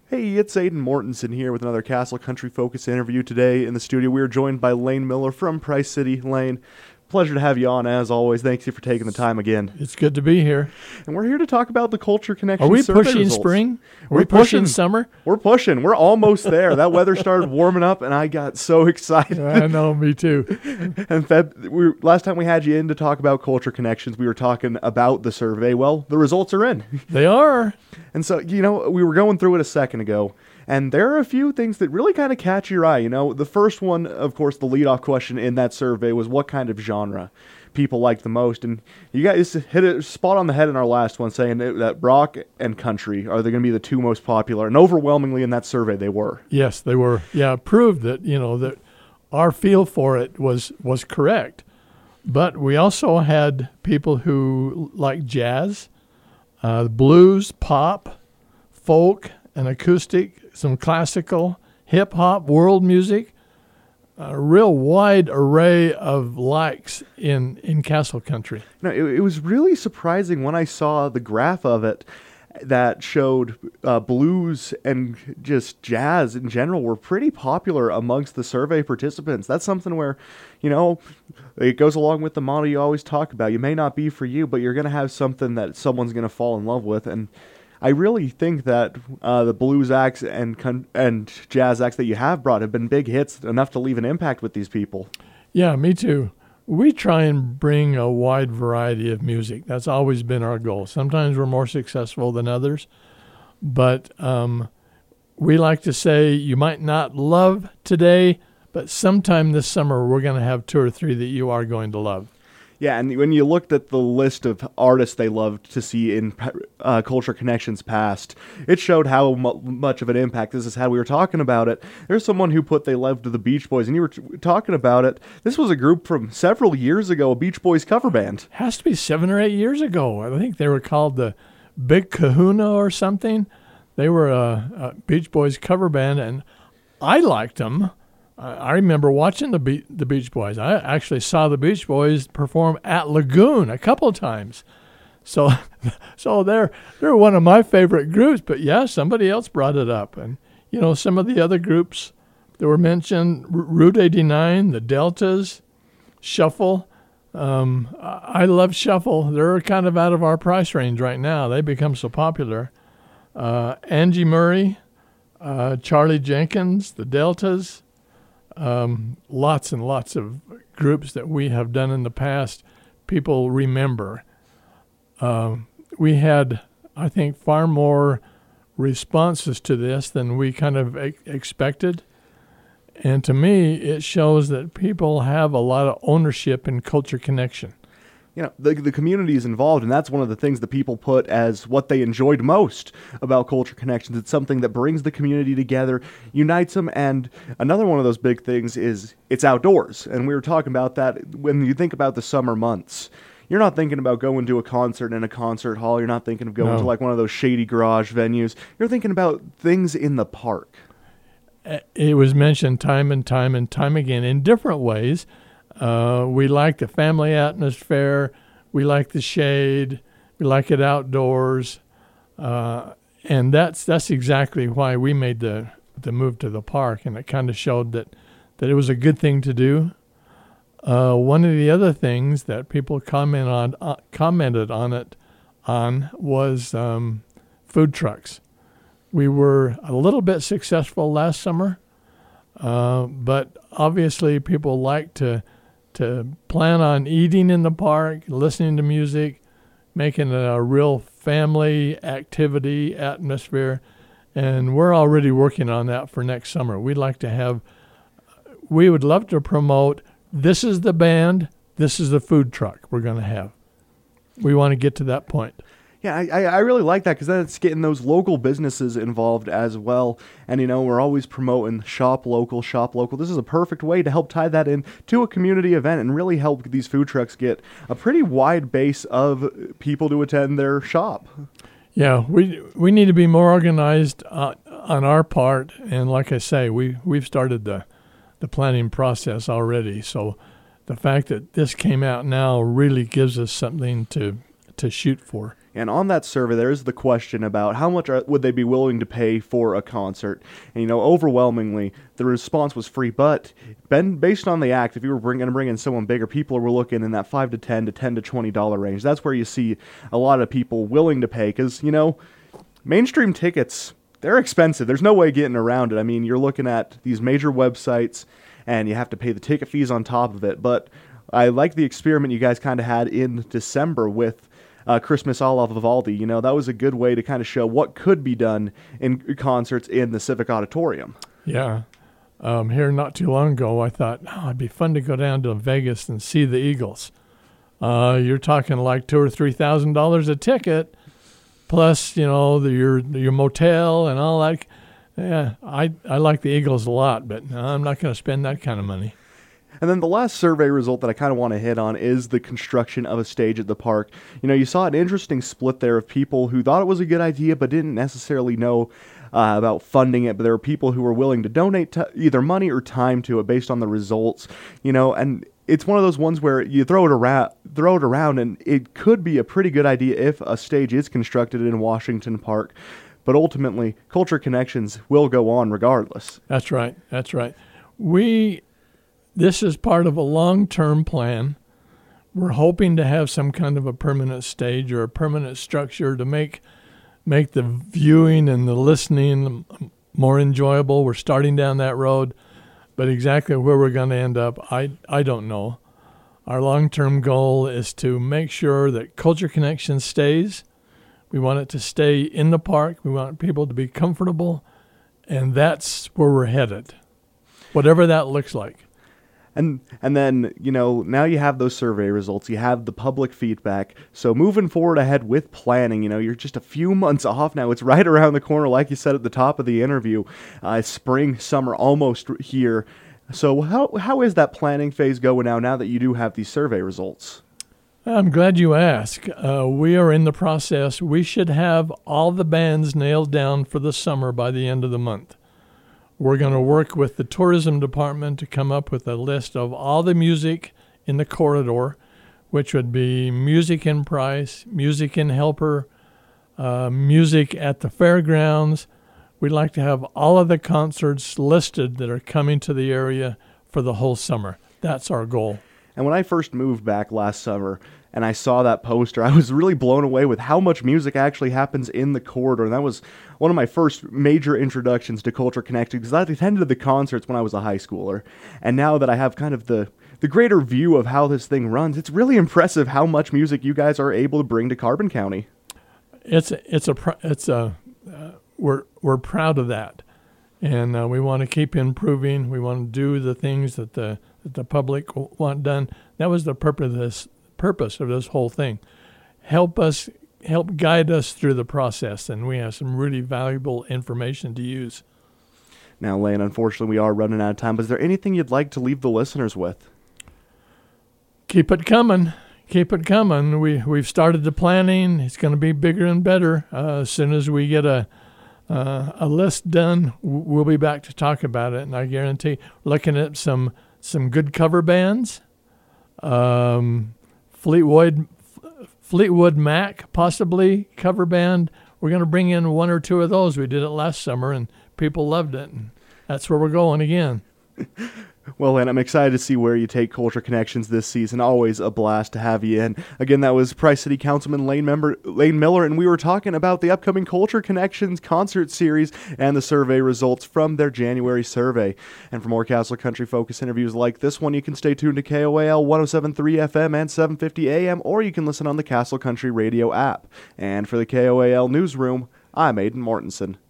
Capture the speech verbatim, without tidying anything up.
Hey, it's Aiden Mortensen here with another Castle Country Focus interview today. In the studio, we are joined by Lane Miller from Price City. Lane, pleasure to have you on as always. Thanks you for taking the time again. It's good to be here. And we're here to talk about the Culture Connection Are we survey pushing results. spring? Are We're we pushing pushing summer? We're pushing. We're almost there. That weather started warming up, and I got so excited. I know, me too. And Feb, we, last time we had you in to talk about Culture Connections, we were talking about the survey. Well, the results are in. They are. And so, you know, we were going through it a second ago, and there are a few things that really kind of catch your eye. You know, the first one, of course, the leadoff question in that survey was what kind of genre people liked the most. And you guys hit it spot on the head in our last one, saying that rock and country are they going to be the two most popular. And overwhelmingly in that survey, they were. Yes, they were. Yeah, proved that, you know, that our feel for it was, was correct. But we also had people who like jazz, uh, blues, pop, folk, and acoustic, some classical, hip-hop, world music, a real wide array of likes in, in Castle Country. No, it, it was really surprising when I saw the graph of it that showed uh, blues and just jazz in general were pretty popular amongst the survey participants. That's something where, you know, it goes along with the motto you always talk about. You may not be for you, but you're going to have something that someone's going to fall in love with. And I really think that uh, the blues acts and con- and jazz acts that you have brought have been big hits, enough to leave an impact with these people. Yeah, me too. We try and bring a wide variety of music. That's always been our goal. Sometimes we're more successful than others, but um, we like to say you might not love today, but sometime this summer we're going to have two or three that you are going to love. Yeah, and when you looked at the list of artists they loved to see in uh, Culture Connections past, it showed how mu- much of an impact this has had. We were talking about it. There's someone who put they loved the Beach Boys, and you were t- talking about it. This was a group from several years ago, a Beach Boys cover band. Has to be seven or eight years ago. I think they were called the Big Kahuna or something. They were a, a Beach Boys cover band, and I liked them. I remember watching the Be- the Beach Boys. I actually saw the Beach Boys perform at Lagoon a couple of times. So so they're they're one of my favorite groups, but yeah, somebody else brought it up. And, you know, some of the other groups that were mentioned, R- Route eighty-nine, the Deltas, Shuffle. Um, I love Shuffle. They're kind of out of our price range right now. They become so popular. Uh, Angie Murray, uh, Charlie Jenkins, the Deltas. Um, lots and lots of groups that we have done in the past, people remember. Um, we had, I think, far more responses to this than we kind of e- expected. And to me, it shows that people have a lot of ownership in Culture Connection. You know, the, the community is involved, and that's one of the things that people put as what they enjoyed most about Culture Connections. It's something that brings the community together, unites them, and another one of those big things is it's outdoors. And we were talking about that when you think about the summer months. You're not thinking about going to a concert in a concert hall. You're not thinking of going No. to like one of those shady garage venues. You're thinking about things in the park. It was mentioned time and time and time again in different ways. Uh, we like the family atmosphere. We like the shade. We like it outdoors. Uh, and that's that's exactly why we made the, the move to the park. And it kind of showed that, that it was a good thing to do. Uh, one of the other things that people comment on, uh, commented on it on was um, food trucks. We were a little bit successful last summer, uh, but obviously people like to to plan on eating in the park, listening to music, making it a real family activity atmosphere, and we're already working on that for next summer. We'd like to have, we would love to promote, this is the band, this is the food truck we're going to have. We want to get to that point. Yeah, I, I really like that because then it's getting those local businesses involved as well. And, you know, we're always promoting shop local, shop local. This is a perfect way to help tie that in to a community event and really help these food trucks get a pretty wide base of people to attend their shop. Yeah, we we need to be more organized uh, on our part. And like I say, we, we've started the, the planning process already. So the fact that this came out now really gives us something to to shoot for. And on that survey, there is the question about how much are, would they be willing to pay for a concert. And, you know, overwhelmingly, the response was free. But ben, based on the act, if you were going to bring in someone bigger, people were looking in that five to ten to ten to twenty dollars range. That's where you see a lot of people willing to pay because, you know, mainstream tickets, they're expensive. There's no way getting around it. I mean, you're looking at these major websites, and you have to pay the ticket fees on top of it. But I like the experiment you guys kind of had in December with Uh, Christmas a la Vivaldi. You know, that was a good way to kind of show what could be done in concerts in the Civic Auditorium. Yeah. Um, here not too long ago, I thought, oh, it'd be fun to go down to Vegas and see the Eagles. Uh, you're talking like two or three thousand dollars a ticket, plus you know the, your your motel and all that. Yeah, I I like the Eagles a lot, but I'm not going to spend that kind of money. And then the last survey result that I kind of want to hit on is the construction of a stage at the park. You know, you saw an interesting split there of people who thought it was a good idea but didn't necessarily know uh, about funding it. But there were people who were willing to donate t- either money or time to it based on the results. You know, and it's one of those ones where you throw it around, throw it around, and it could be a pretty good idea if a stage is constructed in Washington Park. But ultimately, Culture Connections will go on regardless. That's right. That's right. We... This is part of a long-term plan. We're hoping to have some kind of a permanent stage or a permanent structure to make make the viewing and the listening more enjoyable. We're starting down that road, but exactly where we're going to end up, I, I don't know. Our long-term goal is to make sure that Culture Connection stays. We want it to stay in the park. We want people to be comfortable, and that's where we're headed, whatever that looks like. And and then, you know, now you have those survey results, you have the public feedback. So moving forward ahead with planning, you know, you're just a few months off now. It's right around the corner, like you said at the top of the interview. Uh, spring, summer, almost here. So how how is that planning phase going now, now that you do have these survey results? I'm glad you asked. Uh, we are in the process. We should have all the bands nailed down for the summer by the end of the month. We're going to work with the tourism department to come up with a list of all the music in the corridor, which would be music in Price, music in Helper, uh, music at the fairgrounds. We'd like to have all of the concerts listed that are coming to the area for the whole summer. That's our goal. And when I first moved back last summer and I saw that poster, I was really blown away with how much music actually happens in the corridor. And that was one of my first major introductions to Culture Connected because I attended the concerts when I was a high schooler. And now that I have kind of the, the greater view of how this thing runs, it's really impressive how much music you guys are able to bring to Carbon County. It's it's a it's a uh, we're we're proud of that, and uh, we want to keep improving. We want to do the things that the that the public want done. That was the purpose of this purpose of this whole thing. Help us, help guide us through the process, and we have some really valuable information to use. Now, Lane, unfortunately, we are running out of time, but is there anything you'd like to leave the listeners with? Keep it coming. Keep it coming. We, we've started the planning. It's going to be bigger and better. Uh, as soon as we get a uh, a list done, we'll be back to talk about it, and I guarantee looking at some some good cover bands, um, Fleetwood, Fleetwood Mac, possibly cover band. We're going to bring in one or two of those. We did it last summer, and people loved it. And that's where we're going again. Well, and I'm excited to see where you take Culture Connections this season. Always a blast to have you in. Again, that was Price City Councilman Lane, member, Lane Miller, and we were talking about the upcoming Culture Connections concert series and the survey results from their January survey. And for more Castle Country Focus interviews like this one, you can stay tuned to K O A L one oh seven point three F M and seven fifty A M, or you can listen on the Castle Country Radio app. And for the K O A L Newsroom, I'm Aidan Mortensen.